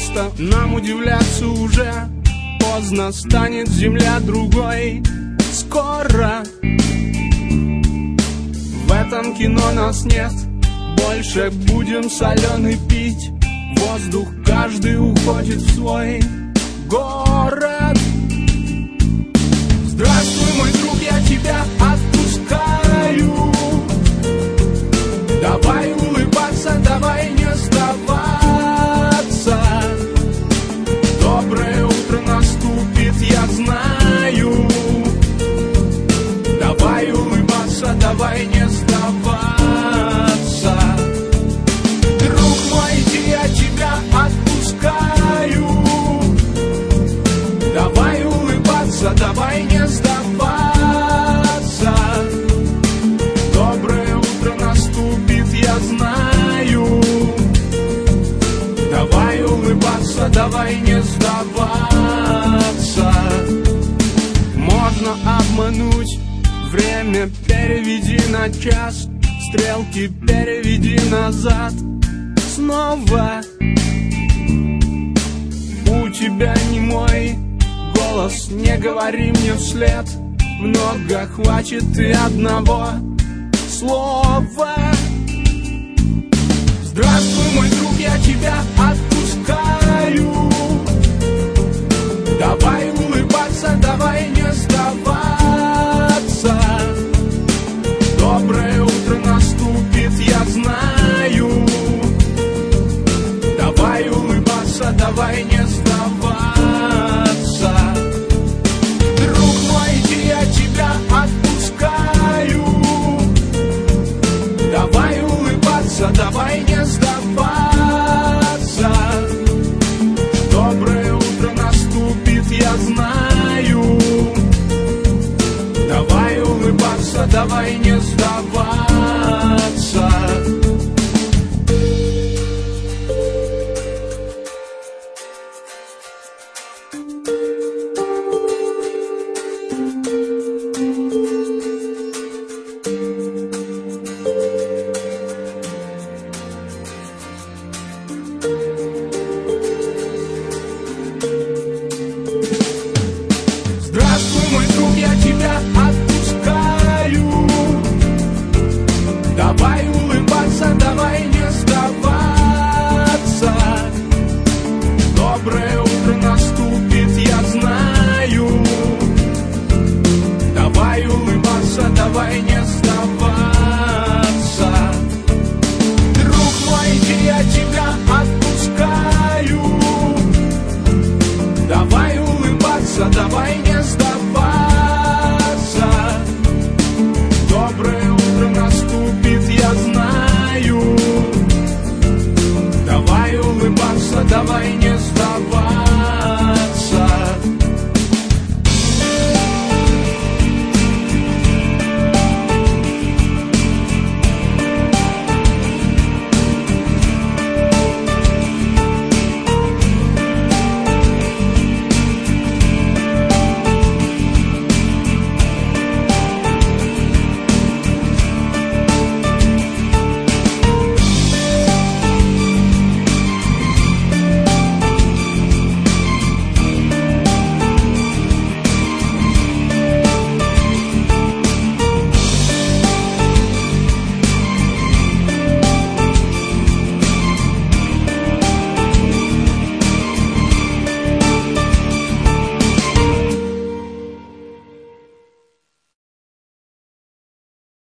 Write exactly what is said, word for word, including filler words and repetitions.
просто нам удивляться уже. Поздно станет земля другой скоро. В этом кино нас нет, больше будем соленый пить. Воздух каждый уходит в свой город. Здравствуй, мой друг, я тебя отпускаю. Давай улыбаться, давай не сдаваться. Доброе утро наступит, я знаю. Давай улыбаться, давай не сдаваться. Друг мой, иди, я тебя отпускаю. Давай улыбаться, давай не сдаваться. Доброе утро наступит, я знаю. Давай улыбаться, давай не сдаваться. Можно обмануть время, переведи на час. Стрелки переведи назад снова. У тебя не мой голос, не говори мне вслед. Много хватит и одного слова. Здравствуй, мой друг, я тебя отпускаю. Давай улыбаться, давай не сдаваться. Доброе утро наступит, я знаю. Давай улыбаться, давай не сдаваться. Друг мой, иди, я тебя отпускаю. Давай улыбаться, давай не сдаваться. Доброе утро наступит, я знаю. Давай улыбаться, давай не сдаваться. Здравствуй, мой друг, я тебя отпускаю. Давай улыбаться, давай не сдаваться. Доброе утро наступит, я знаю. Давай улыбаться, давай не сдаваться. Друг мой, иди, я тебя отпускаю. Давай улыбаться, давай